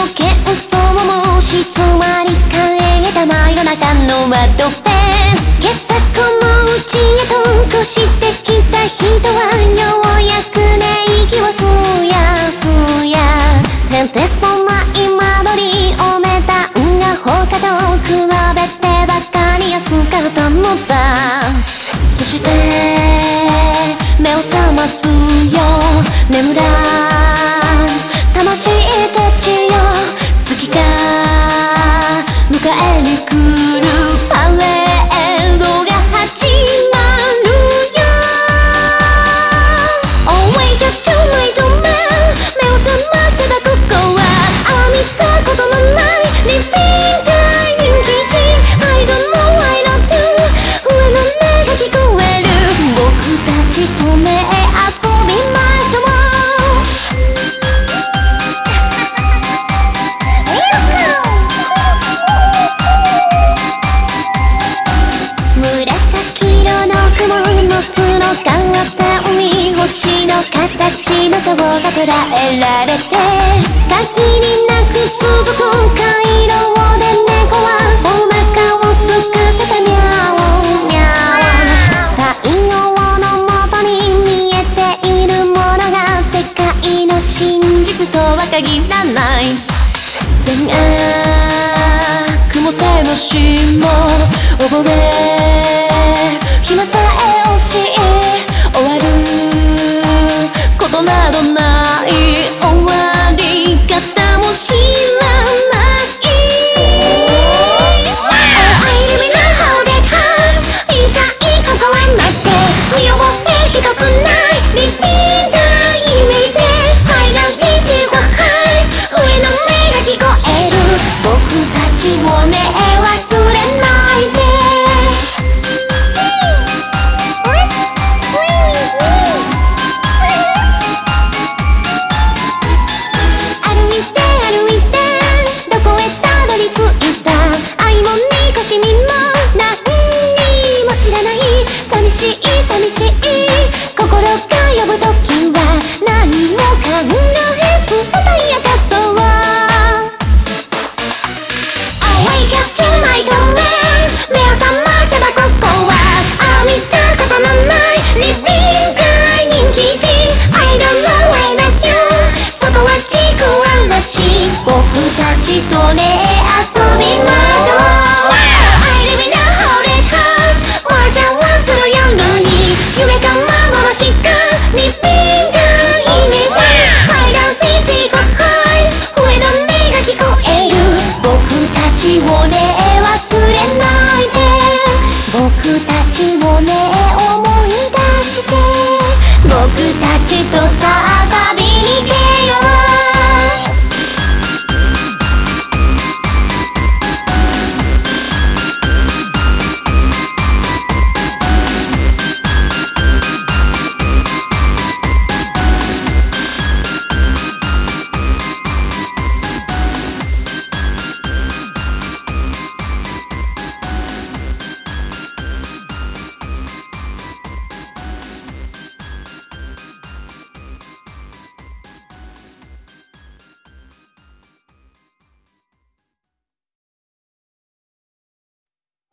喧騒も静まり返った真夜中の窓辺、今朝この家へと越してきた人はようやくね息を吸や吸や、変哲のない間取りお値段が他と比べてバカに安かったのだ。そして目を覚ますよ眠らん魂たちよ、月が迎えに来るパレードが始まるよ。 Oh wake up tonight man、 目を覚ませばここは見たことのないリビング大人気地 I don't know I don't do 上の音が聞こえる、僕たちとね遊びましょう。紫色の雲の巣の変わった海、星の形の蝶が捉えられて限りなく続く回廊で猫はお腹をすかせたミャオミャオ、太陽の元に見えているものが世界の真実とは限らない。善悪もせもしも溺れ暇さえ惜しい